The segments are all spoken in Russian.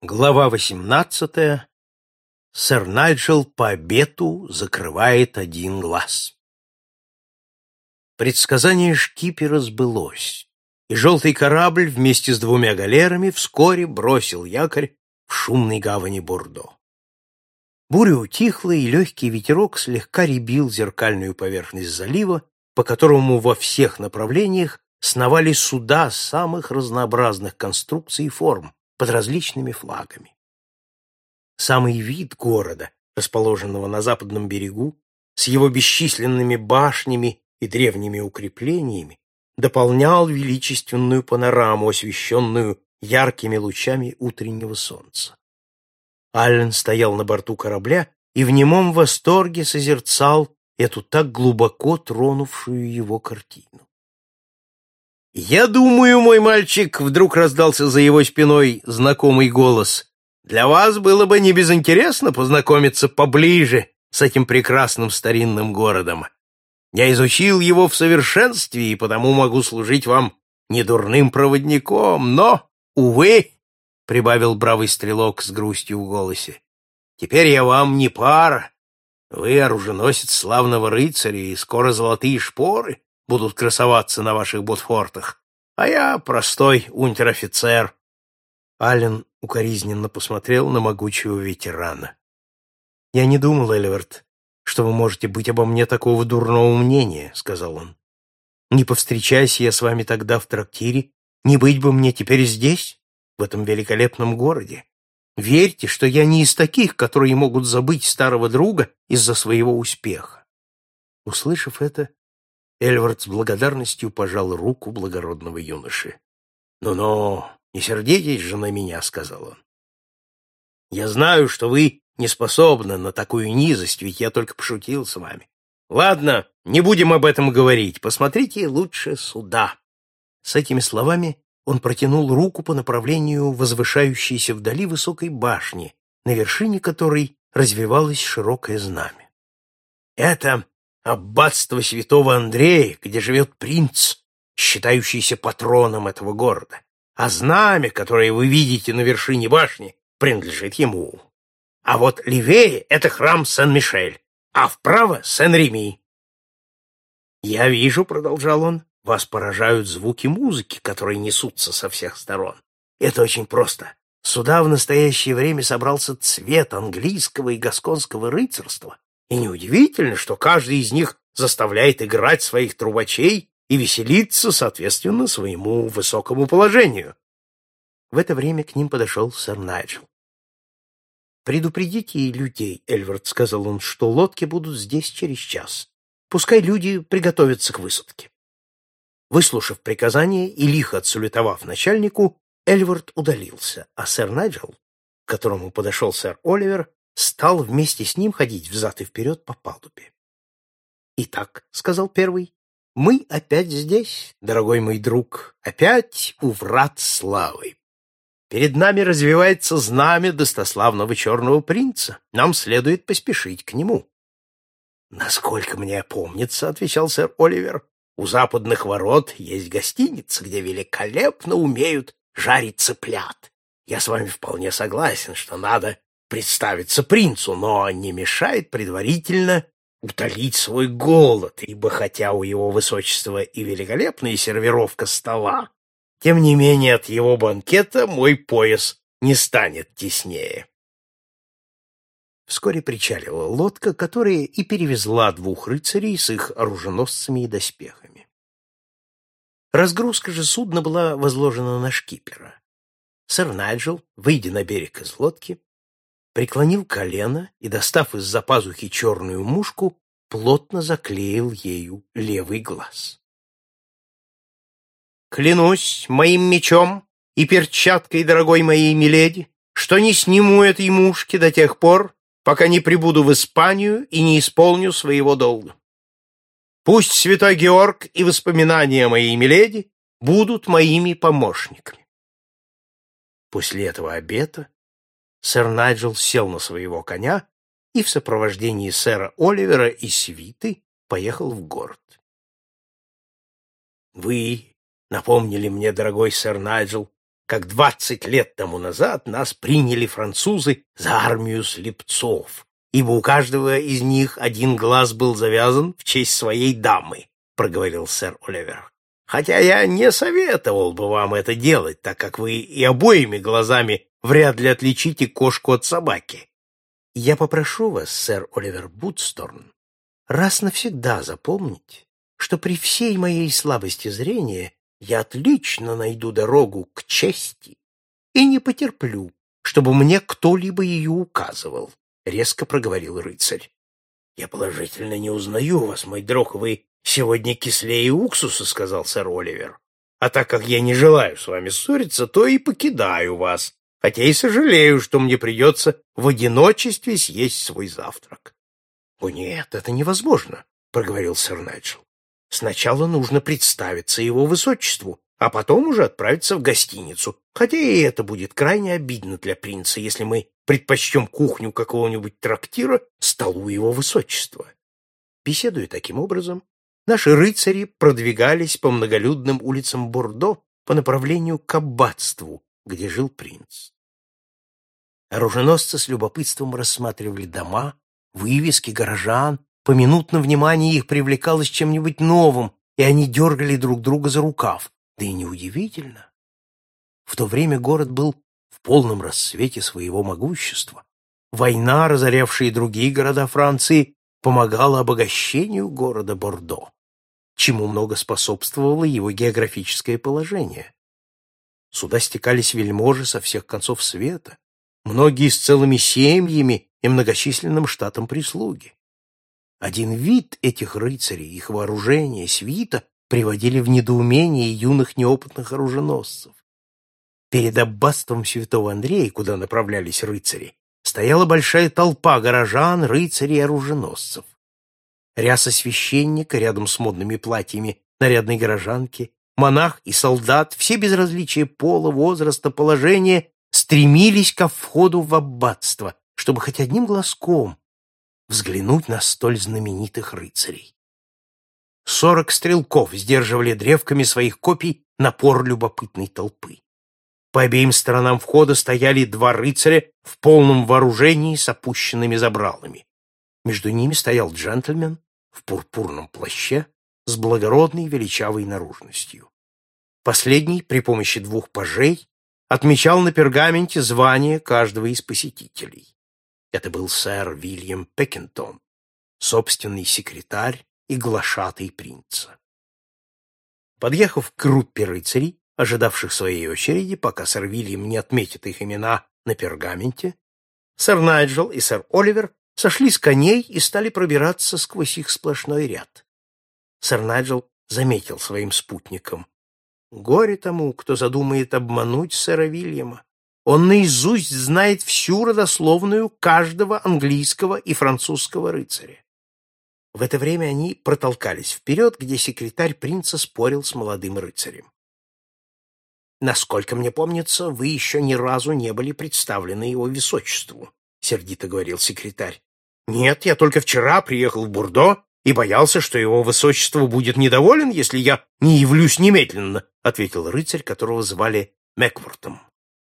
Глава 18. Сэр Найджел по обету закрывает один глаз. Предсказание шкипера сбылось, и желтый корабль вместе с двумя галерами вскоре бросил якорь в шумной гавани Бордо. Буря утихла, и легкий ветерок слегка рябил зеркальную поверхность залива, по которому во всех направлениях сновали суда самых разнообразных конструкций и форм, под различными флагами. Самый вид города, расположенного на западном берегу, с его бесчисленными башнями и древними укреплениями, дополнял величественную панораму, освещенную яркими лучами утреннего солнца. Аллен стоял на борту корабля и в немом восторге созерцал эту так глубоко тронувшую его картину. «Я думаю, мой мальчик», — вдруг раздался за его спиной знакомый голос, «для вас было бы не безинтересно познакомиться поближе с этим прекрасным старинным городом. Я изучил его в совершенстве и потому могу служить вам недурным проводником, но, увы», — прибавил бравый стрелок с грустью в голосе, «теперь я вам не пара. Вы оруженосец славного рыцаря, и скоро золотые шпоры будут красоваться на ваших ботфортах, а я простой унтер-офицер». Аллен укоризненно посмотрел на могучего ветерана. «Я не думал, Эльвард, что вы можете быть обо мне такого дурного мнения», — сказал он. «Не повстречайся я с вами тогда в трактире, не быть бы мне теперь здесь, в этом великолепном городе. Верьте, что я не из таких, которые могут забыть старого друга из-за своего успеха». Услышав это, Эльвард с благодарностью пожал руку благородного юноши. «Ну-ну, не сердитесь же на меня», — сказал он. «Я знаю, что вы не способны на такую низость, ведь я только пошутил с вами. Ладно, не будем об этом говорить, посмотрите лучше сюда». С этими словами он протянул руку по направлению возвышающейся вдали высокой башни, на вершине которой развевалось широкое знамя. «Это аббатство святого Андрея, где живет принц, считающийся патроном этого города, а знамя, которое вы видите на вершине башни, принадлежит ему. А вот левее — это храм Сен-Мишель, а вправо — Сен-Реми. Я вижу, — продолжал он, — вас поражают звуки музыки, которые несутся со всех сторон. Это очень просто. Сюда в настоящее время собрался цвет английского и гасконского рыцарства, и неудивительно, что каждый из них заставляет играть своих трубачей и веселиться соответственно своему высокому положению. В это время к ним подошел сэр Найджел. «Предупредите людей, Эльвард», — сказал он, — «что лодки будут здесь через час. Пускай люди приготовятся к высадке». Выслушав приказание и лихо отсалютовав начальнику, Эльвард удалился, а сэр Найджел, к которому подошел сэр Оливер, стал вместе с ним ходить взад и вперед по палубе. «Итак», — сказал первый, — «мы опять здесь, дорогой мой друг, опять у врат славы. Перед нами развивается знамя достославного черного принца. Нам следует поспешить к нему». «Насколько мне помнится, — отвечал сэр Оливер, — у западных ворот есть гостиница, где великолепно умеют жарить цыплят. Я с вами вполне согласен, что надо представиться принцу, но не мешает предварительно утолить свой голод, ибо хотя у его высочества и великолепная сервировка стола, тем не менее от его банкета мой пояс не станет теснее». Вскоре причалила лодка, которая и перевезла двух рыцарей с их оруженосцами и доспехами. Разгрузка же судна была возложена на шкипера. Сэр Найджел, выйдя на берег из лодки, преклонил колено и, достав из-за пазухи черную мушку, плотно заклеил ею левый глаз. «Клянусь моим мечом и перчаткой, дорогой моей миледи, что не сниму этой мушки до тех пор, пока не прибуду в Испанию и не исполню своего долга. Пусть святой Георг и воспоминания моей миледи будут моими помощниками». После этого обета сэр Найджел сел на своего коня и в сопровождении сэра Оливера и свиты поехал в город. «Вы напомнили мне, дорогой сэр Найджел, как 20 лет тому назад нас приняли французы за армию слепцов, ибо у каждого из них один глаз был завязан в честь своей дамы, — проговорил сэр Оливер. Хотя я не советовал бы вам это делать, так как вы и обоими глазами вряд ли отличите кошку от собаки. Я попрошу вас, сэр Оливер Бутсторн, раз навсегда запомнить, что при всей моей слабости зрения я отлично найду дорогу к чести и не потерплю, чтобы мне кто-либо ее указывал, — резко проговорил рыцарь. — Я положительно не узнаю вас, мой друг, вы сегодня кислее уксуса, — сказал сэр Оливер. — А так как я не желаю с вами ссориться, то и покидаю вас, хотя и сожалею, что мне придется в одиночестве съесть свой завтрак. — О нет, это невозможно, — проговорил сэр Найджел. — Сначала нужно представиться его высочеству, а потом уже отправиться в гостиницу, хотя и это будет крайне обидно для принца, если мы предпочтем кухню какого-нибудь трактира столу его высочества. Беседуя таким образом, наши рыцари продвигались по многолюдным улицам Бордо по направлению к аббатству, где жил принц. Оруженосцы с любопытством рассматривали дома, вывески горожан, поминутно внимание их привлекалось чем-нибудь новым, и они дергали друг друга за рукав. Да и неудивительно. В то время город был в полном расцвете своего могущества. Война, разорявшая другие города Франции, помогала обогащению города Бордо, чему много способствовало его географическое положение. Сюда стекались вельможи со всех концов света, многие с целыми семьями и многочисленным штатом прислуги. Один вид этих рыцарей, их вооружение, свита приводили в недоумение юных неопытных оруженосцев. Перед аббатством святого Андрея, куда направлялись рыцари, стояла большая толпа горожан, рыцарей и оруженосцев. Ряса священника рядом с модными платьями нарядной горожанки, монах и солдат, все без различия пола, возраста, положения, стремились ко входу в аббатство, чтобы хоть одним глазком взглянуть на столь знаменитых рыцарей. 40 стрелков сдерживали древками своих копий напор любопытной толпы. По обеим сторонам входа стояли 2 рыцаря в полном вооружении с опущенными забралами. Между ними стоял джентльмен в пурпурном плаще с благородной величавой наружностью. Последний при помощи 2 пажей отмечал на пергаменте звание каждого из посетителей. Это был сэр Вильям Пекинтон, собственный секретарь и глашатай принца. Подъехав к группе рыцарей, ожидавших своей очереди, пока сэр Вильям не отметит их имена на пергаменте, сэр Найджел и сэр Оливер сошли с коней и стали пробираться сквозь их сплошной ряд. Сэр Найджел заметил своим спутникам: «Горе тому, кто задумает обмануть сэра Вильяма. Он наизусть знает всю родословную каждого английского и французского рыцаря». В это время они протолкались вперед, где секретарь принца спорил с молодым рыцарем. «Насколько мне помнится, вы еще ни разу не были представлены его высочеству», — сердито говорил секретарь. «Нет, я только вчера приехал в Бордо и боялся, что его высочество будет недоволен, если я не явлюсь немедленно», — ответил рыцарь, которого звали Меквортом.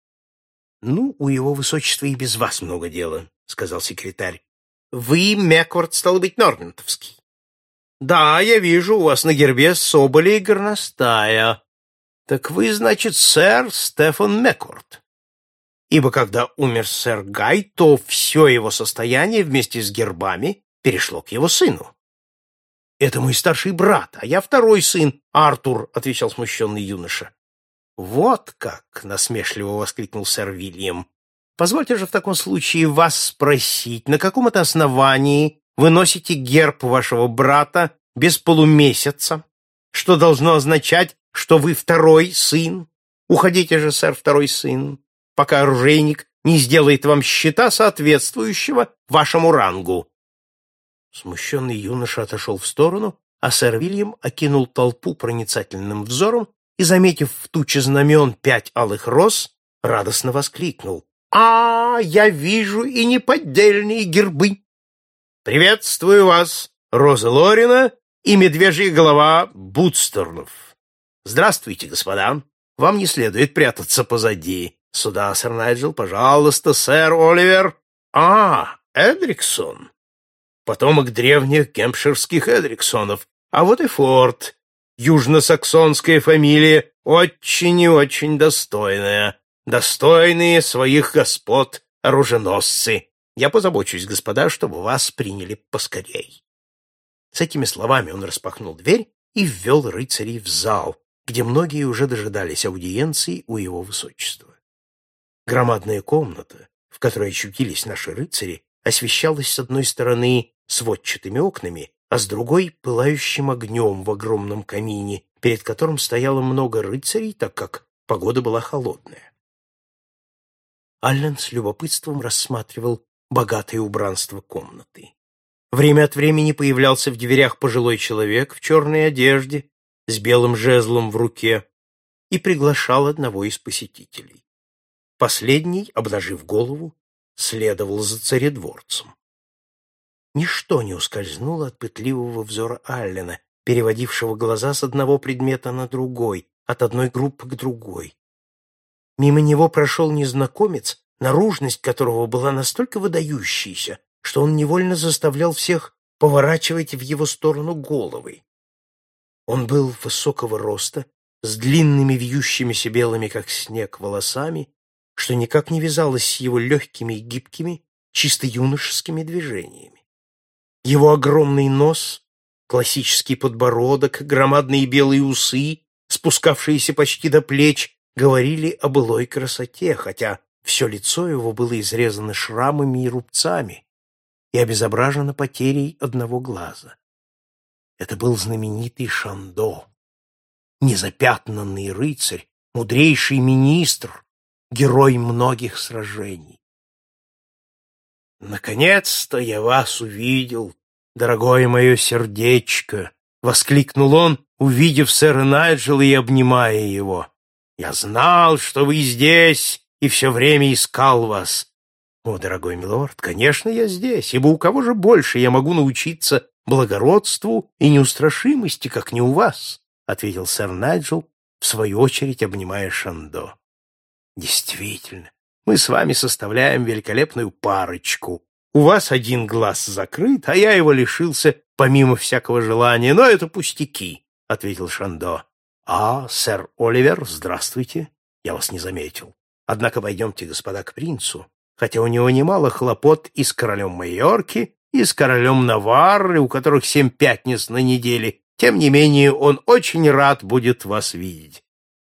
«Ну, у его высочества и без вас много дела», — сказал секретарь. «Вы, Мекворт, стало быть, норментовский». «Да, я вижу, у вас на гербе соболя и горностая. Так вы, значит, сэр Стефан Мекворт. Ибо когда умер сэр Гай, то все его состояние вместе с гербами перешло к его сыну». «Это мой старший брат, а я второй сын, Артур», — отвечал смущенный юноша. «Вот как!» — насмешливо воскликнул сэр Вильям. «Позвольте же в таком случае вас спросить, на каком это основании вы носите герб вашего брата без полумесяца, что должно означать, что вы второй сын? Уходите же, сэр, второй сын, пока оружейник не сделает вам щита, соответствующего вашему рангу». Смущенный юноша отошел в сторону, а сэр Вильям окинул толпу проницательным взором и, заметив в туче знамен 5 алых роз, радостно воскликнул: «А, я вижу и неподдельные гербы! Приветствую вас, Роза Лорина и медвежья голова Бутсторнов! Здравствуйте, господа! вам не следует прятаться позади. Сюда, сэр Найджел, пожалуйста, сэр Оливер. Эдриксон. Потомок древних гемпширских Эдриксонов. А вот и форт. Южно-саксонская фамилия, очень и очень достойная. Достойные своих господ оруженосцы. Я позабочусь, господа, чтобы вас приняли поскорей. С этими словами он распахнул дверь и ввел рыцарей в зал, где многие уже дожидались аудиенции у его высочества. Громадная комната, в которой очутились наши рыцари, освещалась с одной стороны сводчатыми окнами, а с другой — пылающим огнем в огромном камине, перед которым стояло много рыцарей, так как погода была холодная. Аллен с любопытством рассматривал богатое убранство комнаты. Время от времени появлялся в дверях пожилой человек в черной одежде, с белым жезлом в руке, и приглашал одного из посетителей. Последний, обнажив голову, следовал за царедворцем. Ничто не ускользнуло от пытливого взора Аллена, переводившего глаза с одного предмета на другой, от одной группы к другой. Мимо него прошел незнакомец, наружность которого была настолько выдающейся, что он невольно заставлял всех поворачивать в его сторону головы. Он был высокого роста, с длинными вьющимися белыми, как снег, волосами, что никак не вязалось с его легкими и гибкими, чисто юношескими движениями. Его огромный нос, классический подбородок, громадные белые усы, спускавшиеся почти до плеч, говорили о былой красоте, хотя все лицо его было изрезано шрамами и рубцами и обезображено потерей одного глаза. Это был знаменитый Шандо, незапятнанный рыцарь, мудрейший министр, герой многих сражений. «Наконец-то я вас увидел, дорогое мое сердечко!» — воскликнул он, увидев сэра Найджела и обнимая его. «Я знал, что вы здесь, и все время искал вас. О, дорогой милорд, конечно, я здесь, ибо у кого же больше я могу научиться благородству и неустрашимости, как не у вас?» — ответил сэр Найджел, в свою очередь обнимая Шандо. «Действительно, мы с вами составляем великолепную парочку. У вас один глаз закрыт, а я его лишился помимо всякого желания, но это пустяки», — ответил Шандо. Сэр Оливер, здравствуйте, я вас не заметил. Однако пойдемте, господа, к принцу, хотя у него немало хлопот и с королем Майорки, и с королем Наварры, у которых 7 пятниц на неделе. Тем не менее, он очень рад будет вас видеть.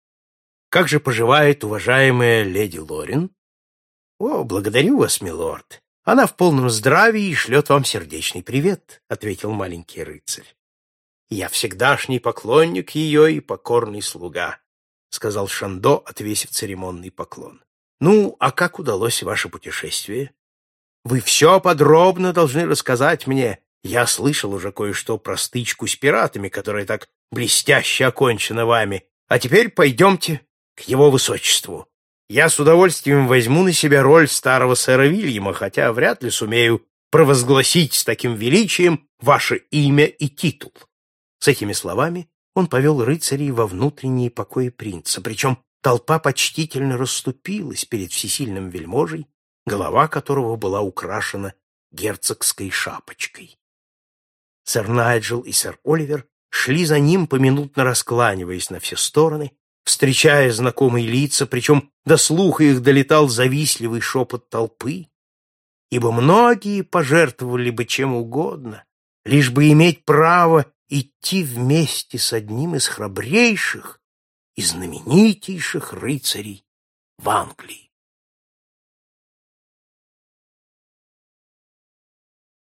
Как же поживает уважаемая леди Лорин? О, благодарю вас, милорд. Она в полном здравии и шлет вам сердечный привет, ответил маленький рыцарь. Я всегдашний поклонник ее и покорный слуга, сказал Шандо, отвесив церемонный поклон. Ну, а как удалось ваше путешествие? Вы все подробно должны рассказать мне. Я слышал уже кое-что про стычку с пиратами, которая так блестяще окончена вами. А теперь пойдемте к его высочеству. Я с удовольствием возьму на себя роль старого сэра Вильяма, хотя вряд ли сумею провозгласить с таким величием ваше имя и титул. С этими словами он повел рыцарей во внутренние покои принца, причем толпа почтительно расступилась перед всесильным вельможей, голова которого была украшена герцогской шапочкой. Сэр Найджел и сэр Оливер шли за ним, поминутно раскланиваясь на все стороны, встречая знакомые лица, причем до слуха их долетал завистливый шепот толпы, ибо многие пожертвовали бы чем угодно, лишь бы иметь право идти вместе с одним из храбрейших и знаменитейших рыцарей в Англии.